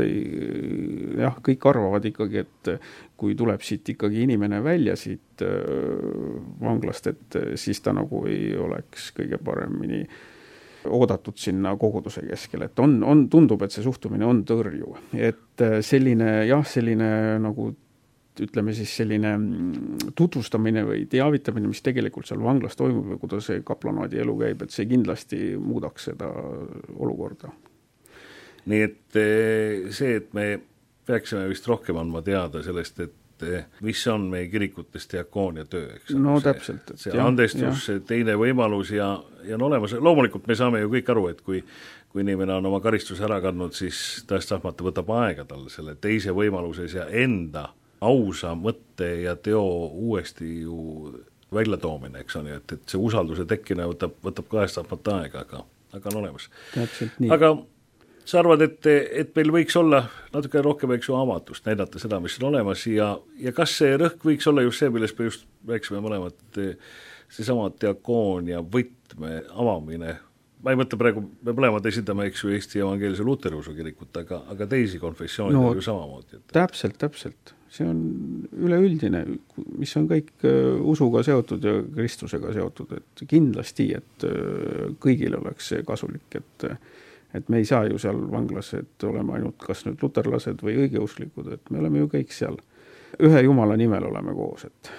S2: kõik arvavad ikkagi, et kui tuleb siit ikkagi inimene välja siit vanglast, et siis ta nagu ei oleks kõige paremini oodatud sinna koguduse keskel, et tundub, et see suhtumine on tõrjuv, et selline nagu ütleme siis selline tutvustamine või teavitamine, mis tegelikult seal vanglas toimub ja kuidas see kaplanaadi elu käib, et see kindlasti muudaks seda olukorda.
S1: Nii et see, et me peaksime vist rohkem andma teada sellest, et mis on meie kirikutes diakoonia töö, eks?
S2: No täpselt.
S1: See andestus, teine võimalus ja on olemas. Loomulikult me saame ju kõik aru, et kui inimene on oma karistuse ära kandnud, siis tahes tahmata võtab aega tal selle teise võimaluses ja enda ausa mõtte ja teo uuesti ju väljatoomine, eks on ju, et see usalduse tekkine võtab kajastamata aega, aga on olemas. Aga sa arvad, et meil võiks olla natuke rohkem avatust, näidata seda, mis on olemas ja kas see rõhk võiks olla just see, millest me just rääkisime mõlemad, seesama diakoonia võtme avamine. Ma ei mõtle praegu, me mõlemad esindame, eks ju, Eesti Evangeelse Luteriusu kirikut, aga teisi konfessioonid on ju samamoodi.
S2: Täpselt. See on üleüldine, mis on kõik usuga seotud ja Kristusega seotud, et kindlasti, et kõigil oleks see kasulik, et me ei saa ju seal vanglas, et oleme ainult kas nüüd luterlased või õigeusklikud, et me oleme ju kõik seal. Ühe Jumala nimel oleme koos, et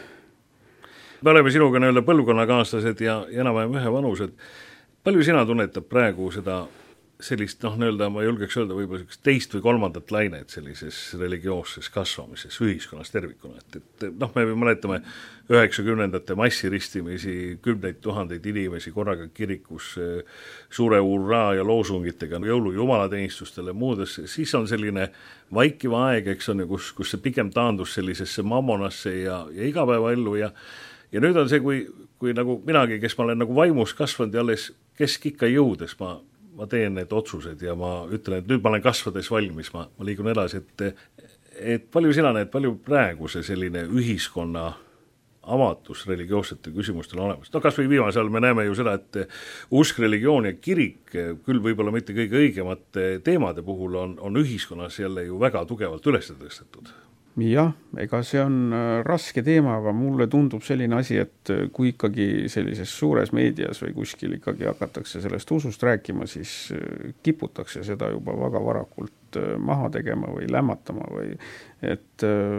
S1: me oleme sinuga nii-öelda põlvkonnakaaslased ja enam-vähem ühe vanused. Palju sina tunnetab praegu seda sellist, nii-öelda, ma julgeks öelda võib-olla teist või kolmandat lainet sellises religioosses kasvamises ühiskonnas tervikuna, et me mäletame 90-ndate massiristimisi, 10 000 inimesi korraga kirikus suure hurraa ja loosungitega jõulujumalateenistustele muudesse, siis on selline vaikiva aeg, eks on ju, kus see pigem taandus sellisesse mammonasse ja igapäevaellu ja nüüd on see, kui nagu minagi, kes ma olen nagu vaimus kasvanud ja alles keskikka jõudes, ma teen need otsused ja ma ütlen, et nüüd ma olen kasvades valmis, ma liigun edasi, et palju sina näed, palju praegu see selline ühiskonna avatus religioossete küsimustel olemas. Kas või viimasel me näeme ju seda, et usk, religioon ja kirik, küll võib-olla mitte kõige õigemate teemade puhul on ühiskonnas jälle ju väga tugevalt üles tõstetud.
S2: Jah, ega see on raske teema, aga mulle tundub selline asi, et kui ikkagi sellises suures meedias või kuskil ikkagi hakatakse sellest usust rääkima, siis kiputakse seda juba väga varakult maha tegema või lämmatama või et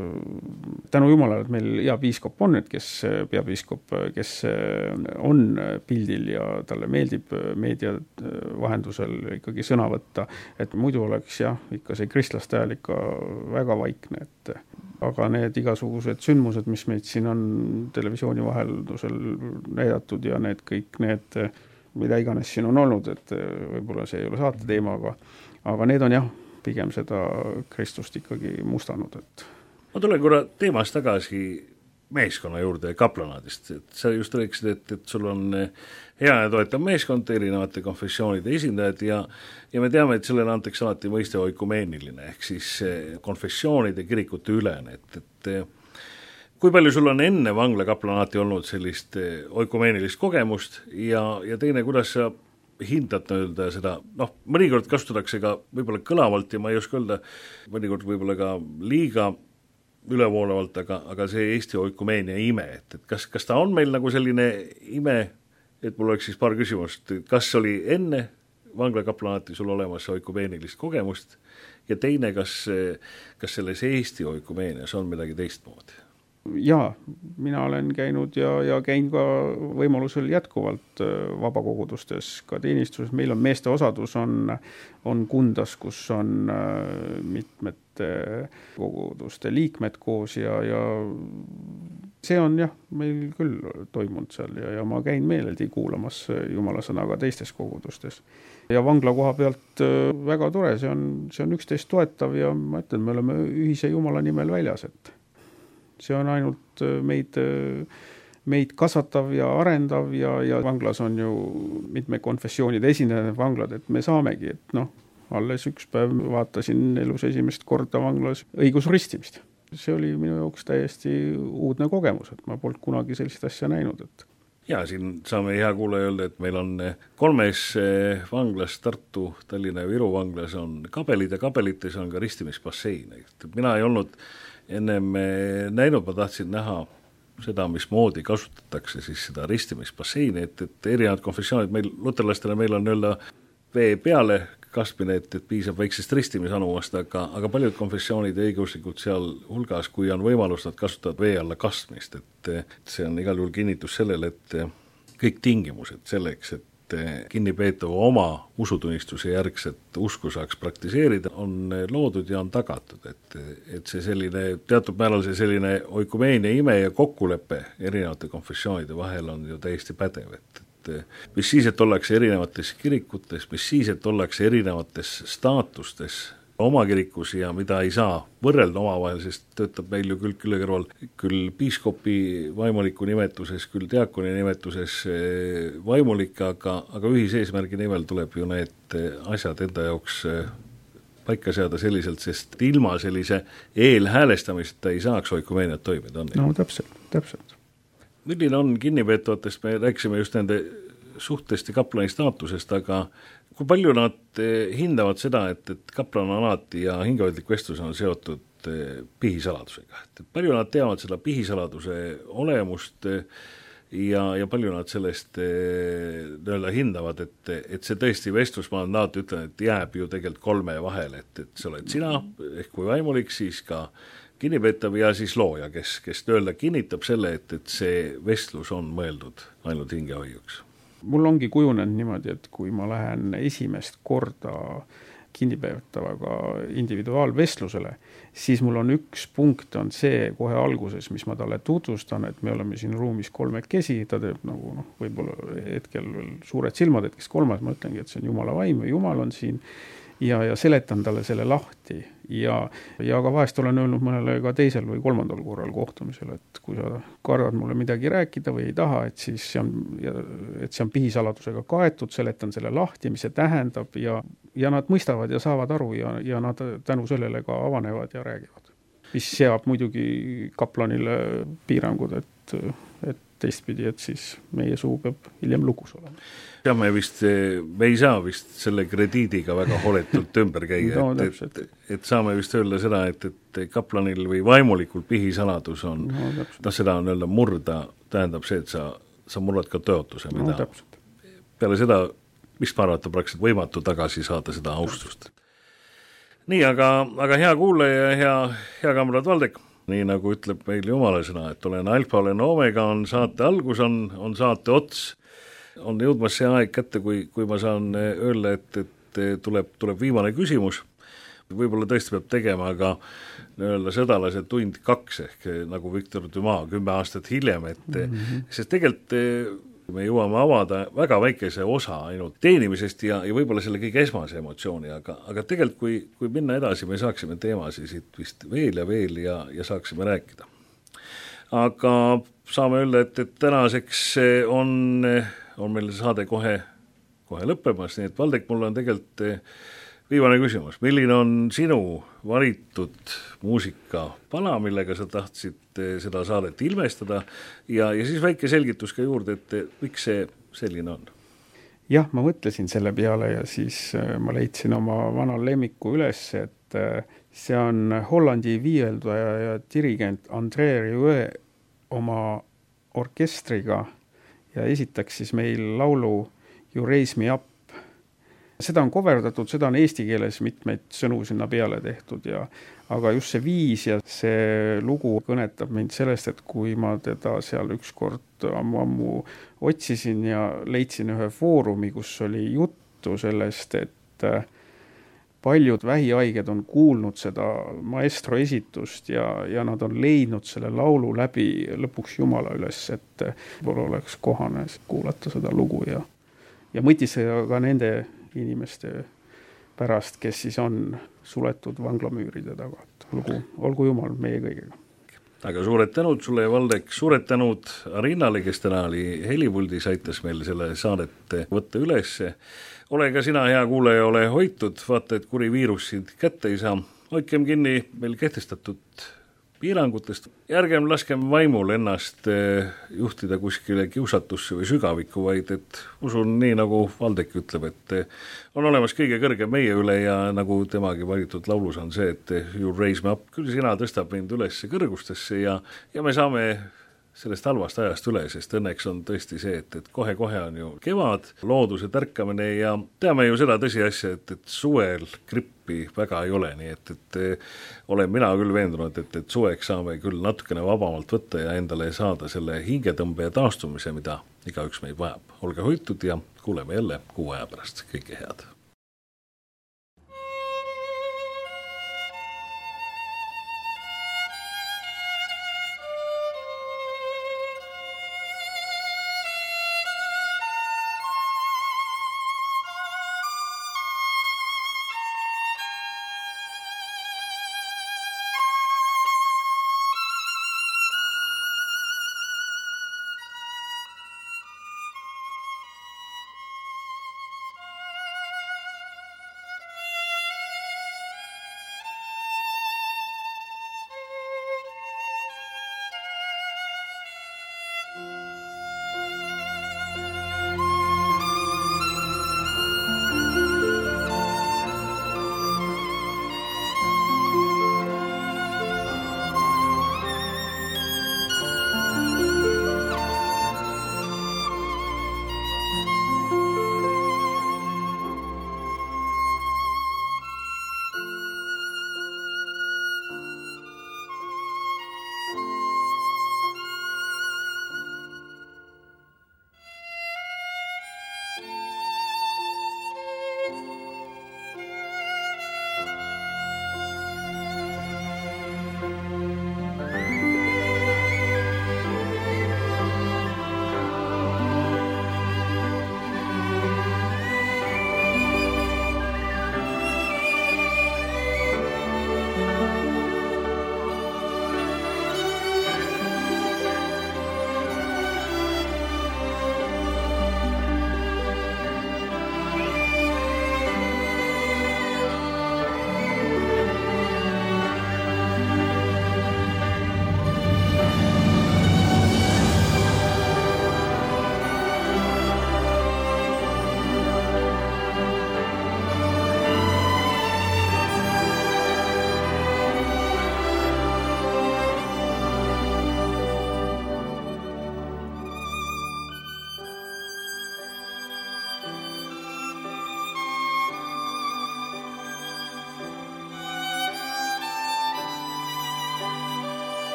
S2: tänu Jumalale, et meil hea piiskop on, et peapiiskop, kes on pildil ja talle meeldib meedia vahendusel ikkagi sõna võtta, et muidu oleks ikka see kristlaste ajal ikka väga vaikne, aga need igasugused sündmused, mis meid siin on televisiooni vaheldusel näidatud ja kõik need, mida iganes siin on olnud, et võib-olla see ei ole saate teema, aga need on pigem seda Kristust ikkagi mustanud.
S1: Ma tulen korra teemast tagasi meeskonna juurde kaplanaadist. Et sa just rääkisid, et sul on hea ja toetav meeskond, erinevate konfessioonide esindajad ja me teame, et sellele antakse alati mõiste oikumeeniline, ehk siis konfessioonide kirikute ülene. Et kui palju sul on enne vangla kaplanaati olnud sellist oikumeenilist kogemust ja teine, kuidas sa hindad öelda seda, mõnikord kasutatakse ka võib-olla kõlavalt ja ma ei oska öelda, mõnikord võib-olla ka liiga ülevoolavalt, aga see Eesti oikumeenia ime, et kas ta on meil nagu selline ime, et mul oleks siis paar küsimust, kas oli enne vanglakaplanaati sul olemas oikumeenilist kogemust ja teine, kas selles Eesti oikumeenias on midagi teistmoodi?
S2: Jaa, mina olen käinud ja käin ka võimalusel jätkuvalt vabakogudustes, ka teenistuses. Meil on meeste osadus on Kundas, kus on mitmete koguduste liikmed koos ja see on meil küll toimunud seal ja ma käin meeleldi kuulamas Jumala sõna ka teistes kogudustes. Ja vangla koha pealt väga tore, see on üksteist toetav ja ma ütlen, me oleme ühise Jumala nimel väljas, et see on ainult meid kasvatav ja arendav ja vanglas on ju mitme konfessioonide esindajad vanglad, et me saamegi, et alles üks päev vaatasin elus esimest korda vanglas õigusristimist. See oli minu jaoks täiesti uudne kogemus, et ma polnud kunagi sellist asja näinud.
S1: Ja siin saame hea kuulaja öelda, et meil on 3 vanglas, Tartu, Tallinna ja Viru vanglas on kabelid ja kabelites on ka ristimisbassein. Mina ei olnud ennem näinud, ma tahtsin näha seda, mismoodi kasutatakse siis seda ristimisbasseini, et erinevad konfessioonid, meil luterlastele meil on öelda vee peale kastmine, et piisab väiksest ristimisanumast, aga paljud konfessioonid ja õigeusklikud seal hulgas, kui on võimalus, nad kasutavad vee alla kastmist, et see on igal juhul kinnitus sellele, et kõik tingimused selleks, et kinnipeetav oma usutunnistuse järgset usku saaks praktiseerida, on loodud ja on tagatud, et see selline, teatud määral see selline oikumeenia ime ja kokkulepe erinevate konfessioonide vahel on ju täiesti pädev, et mis siis, et ollakse erinevates kirikutes, mis siis, et ollakse erinevates staatustes oma kirikus ja mida ei saa võrrelda omavahel, sest töötab meil ju küll kõrval küll piiskopi vaimuliku nimetuses, küll diakoni nimetuses vaimulik, aga ühiseesmärgi nimel tuleb ju need asjad enda jaoks paika seada selliselt, sest ilma sellise eelhäälestamiseta ei saaks oikumeeniat toimida.
S2: No täpselt.
S1: Milline on kinnipeetavatest, me rääkisime just nende suhtest ja kaplani staatusest, aga kui palju nad hindavad seda, et kaplan alati ja hingehoidlik vestlus on seotud pihisaladusega, et palju nad teavad seda pihisaladuse olemust ja palju nad sellest hindavad, et see tõesti vestlusmandaat, ütlen, et jääb ju tegelikult 3 vahele, et sa oled sina, ehk kui vaimulik, siis ka kinnipeetav ja siis looja, kes kinnitab selle, et see vestlus on mõeldud ainult hingehoiuks.
S2: Mul ongi kujunenud niimoodi, et kui ma lähen esimest korda kinnipeetavaga individuaalvestlusele, siis mul on üks punkt on see kohe alguses, mis ma talle tutvustan, et me oleme siin ruumis 3, ta teeb nagu võib-olla hetkel veel suured silmad, et kes 3, ma ütlengi, et see on Jumala vaim või Jumal on siin ja seletan talle selle lahti ja ka vahest olen öelnud mõnele ka 2. või 3. korral kohtumisel, et kui sa kardad mulle midagi rääkida või ei taha, et siis see on pihisaladusega kaetud, seletan selle lahti, mis see tähendab ja nad mõistavad ja saavad aru ja nad tänu sellele ka avanevad ja räägivad. Mis seab muidugi kaplanile piirangud, et teistpidi, et siis meie suu peab hiljem lukus olema.
S1: Ja me ei saa vist selle krediidiga väga holetult ümber käia,
S2: no,
S1: et saame vist öelda seda, et kaplanil või vaimulikul pihisaladus on, seda on öelda murda, tähendab see, et sa murrad ka tõotuse, mida peale seda, mis ma arvata praktiliselt võimatu tagasi saada seda austust. Nii, aga hea kuulaja ja hea kamrad Valdek, nii nagu ütleb meil Jumala sõna, et olen alfa, olen omega, on saate algus, on saate ots. On jõudmas see aeg kätte, kui ma saan öelda, et tuleb viimane küsimus. Võib-olla tõesti peab tegema, aga sõdalase tund 2 ehk nagu Victor Dumas 10 aastat hiljem, sest tegelikult me jõuame avada väga väikese osa ainult teenimisest ja võib-olla selle kõige esmase emotsiooni, aga tegelikult kui minna edasi, me saaksime teemasid siit vist veel ja saaksime rääkida. Aga saame öelda, et tänaseks on meil saade kohe lõppemas, nii et Valdek, mul on tegelikult viimane küsimus. Milline on sinu valitud muusikapala, millega sa tahtsid seda saadet ilmestada ja siis väike selgitus ka juurde, et miks see selline on?
S2: Jah, ma mõtlesin selle peale ja siis ma leidsin oma vana lemmiku üles, et see on Hollandi viieldaja ja dirigent André Rieu oma orkestriga ja esitaks siis meil laulu You Raise Me Up. Seda on coverdatud, seda on eesti keeles mitmeid sõnu sinna peale tehtud aga just see viis ja see lugu kõnetab mind sellest, et kui ma teda seal ükskord ammu otsisin ja leidsin ühe foorumi, kus oli juttu sellest, et paljud vähihaiged on kuulnud seda maestro esitust ja nad on leidnud selle laulu läbi lõpuks Jumala üles, et võib-olla oleks kohane kuulata seda lugu ja mõtiseda ka nende inimeste pärast, kes siis on suletud vanglamüüride taga. Olgu Jumal meie kõigega.
S1: Aga suured tänud sulle, Valdek, suured tänud Arinnale, kes täna oli helipuldis, aitas meil selle saadet võtta üles. Ole ka sina, hea kuulaja, ole hoitud, vaata, et kuri viirus sind kätte ei saa. Hoidkem kinni meil kehtestatud piirangutest. Järgem laskem vaimul ennast juhtida kuskile kiusatusse või sügavikku, vaid et usun nii, nagu Valdek ütleb, et on olemas kõige kõrgem meie üle ja nagu temagi valitud laulus on see, et you raise me up, küll sina tõstab mind üles kõrgustesse ja me saame sellest halvast ajast üle, sest õnneks on tõesti see, et kohe-kohe on ju kevad, looduse tärkamine ja teame ju seda tõsiasja, et suvel grippi väga ei ole, nii et olen mina küll veendunud, et suveks saame küll natukene vabamalt võtta ja endale saada selle hingetõmbe ja taastumise, mida igaüks meid vajab. Olge hoitud ja kuuleme jälle kuu aja pärast. Kõike head!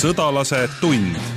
S4: sõdalase tund